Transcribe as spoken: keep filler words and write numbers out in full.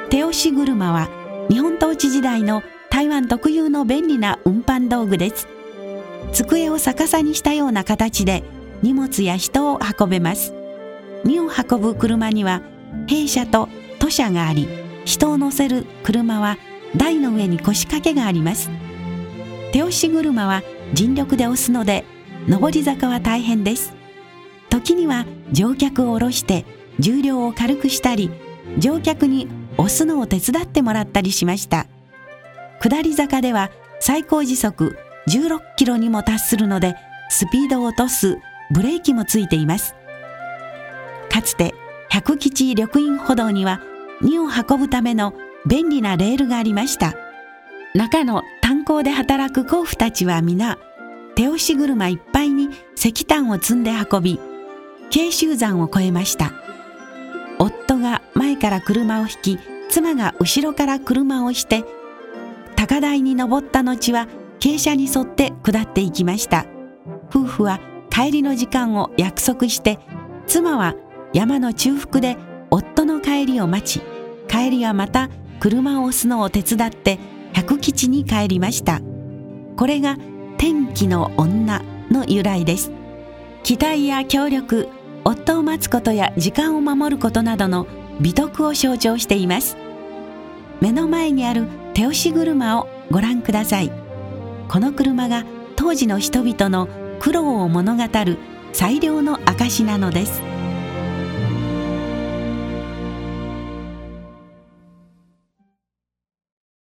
手押し車は日本統治時代の台湾特有の便利な運搬道具です。机を逆さにしたような形で荷物や人を運べます。荷を運ぶ車には兵車と土車があり、人を乗せる車は台の上に腰掛けがあります。手押し車は尽力で押すので上り坂は大変です。時には乗客を降ろして重量を軽くしたり、乗客に押すのを手伝ってもらったりしました。下り坂では最高時速じゅうろっキロにも達するので、スピードを落とすブレーキもついています。かつて百吉緑蔭歩道には荷を運ぶための便利なレールがありました。中の炭鉱で働く鉱夫たちは皆手押し車いっぱいに石炭を積んで運び、慶州山を越えました。夫が前から車を引き、妻が後ろから車を押して、高台に登った後は傾斜に沿って下っていきました。夫婦は帰りの時間を約束して、妻は山の中腹で夫の帰りを待ち、帰りはまた車を押すのを手伝って百吉に帰りました。これが天気の女の由来です。期待や協力、夫を待つことや時間を守ることなどの美徳を象徴しています。目の前にある手押し車をご覧ください。この車が当時の人々の苦労を物語る最良の証なのです。